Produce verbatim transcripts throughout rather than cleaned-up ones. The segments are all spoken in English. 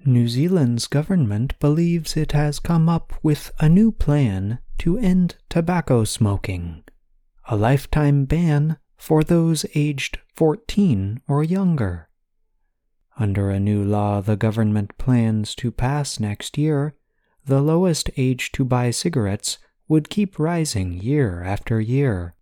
New Zealand's government believes it has come up with a new plan to end tobacco smoking, a lifetime ban for those aged fourteen or younger. Under a new law the government plans to pass next year, the lowest age to buy cigarettes would keep rising year after year.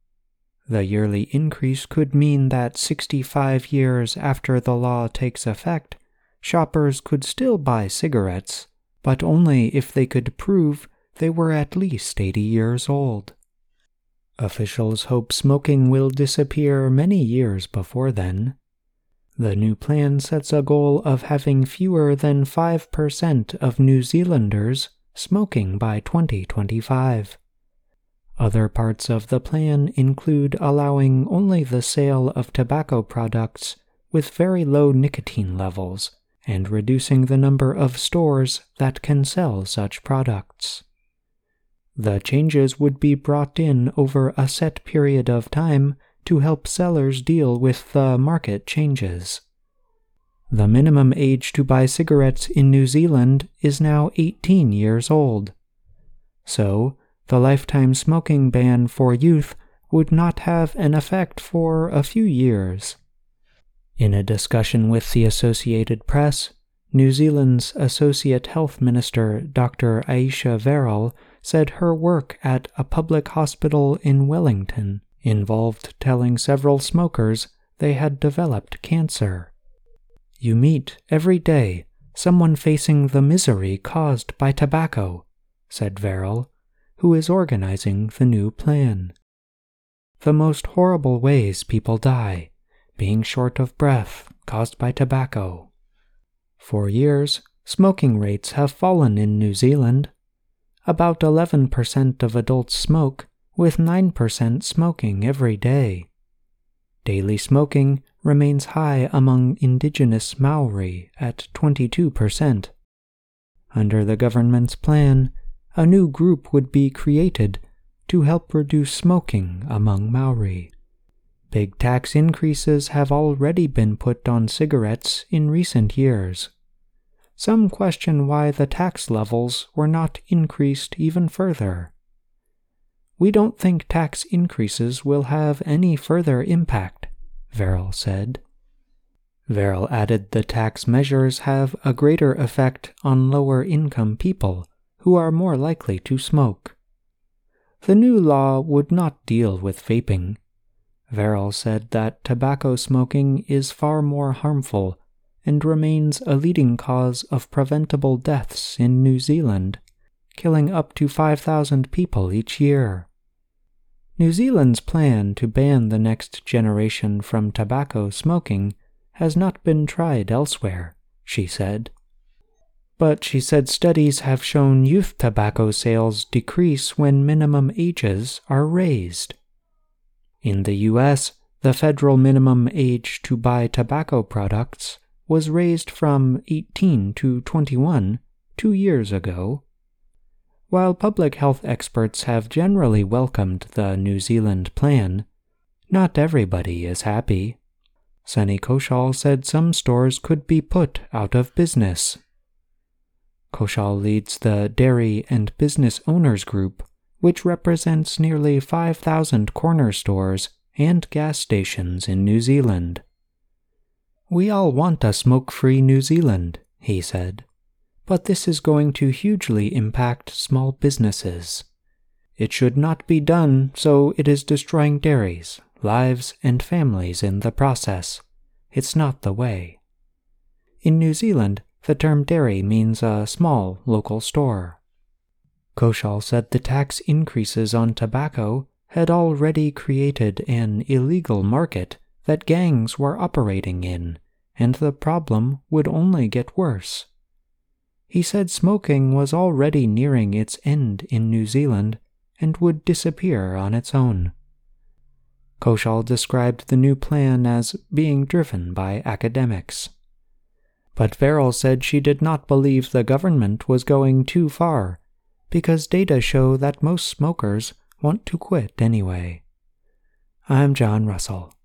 The yearly increase could mean that sixty-five years after the law takes effect, shoppers could still buy cigarettes, but only if they could prove they were at least eighty years old. Officials hope smoking will disappear many years before then. The new plan sets a goal of having fewer than five percent of New Zealanders smoking by twenty twenty-five. Other parts of the plan include allowing only the sale of tobacco products with very low nicotine levels and reducing the number of stores that can sell such products. The changes would be brought in over a set period of time to help sellers deal with the market changes. The minimum age to buy cigarettes in New Zealand is now eighteen years old. So, the lifetime smoking ban for youth would not have an effect for a few years. In a discussion with the Associated Press, New Zealand's Associate Health Minister Doctor Aisha Verrall said her work at a public hospital in Wellington involved telling several smokers they had developed cancer. "You meet, every day, someone facing the misery caused by tobacco," said Verrall, who is organizing the new plan. "The most horrible ways people die, being short of breath caused by tobacco. For years, smoking rates have fallen in New Zealand. About eleven percent of adults smoke, with nine percent smoking every day. Daily smoking remains high among indigenous Maori at twenty-two percent. Under the government's plan, a new group would be created to help reduce smoking among Maori. Big tax increases have already been put on cigarettes in recent years. Some question why the tax levels were not increased even further. "We don't think tax increases will have any further impact," Verrall said. Verrall added the tax measures have a greater effect on lower-income people who are more likely to smoke. The new law would not deal with vaping. Verrall said that tobacco smoking is far more harmful and remains a leading cause of preventable deaths in New Zealand, killing up to five thousand people each year. New Zealand's plan to ban the next generation from tobacco smoking has not been tried elsewhere, she said. But she said studies have shown youth tobacco sales decrease when minimum ages are raised. In the U S, the federal minimum age to buy tobacco products was raised from eighteen to twenty-one two years ago. While public health experts have generally welcomed the New Zealand plan, not everybody is happy. Sunny Koshal said some stores could be put out of business. Koshal leads the Dairy and Business Owners Group, which represents nearly five thousand corner stores and gas stations in New Zealand. "We all want a smoke-free New Zealand," he said, "but this is going to hugely impact small businesses. It should not be done, so it is destroying dairies, lives, and families in the process. It's not the way." In New Zealand, the term dairy means a small local store. Koshal said the tax increases on tobacco had already created an illegal market that gangs were operating in, and the problem would only get worse. He said smoking was already nearing its end in New Zealand and would disappear on its own. Koshal described the new plan as being driven by academics. But Verrall said she did not believe the government was going too far, because data show that most smokers want to quit anyway. I'm John Russell.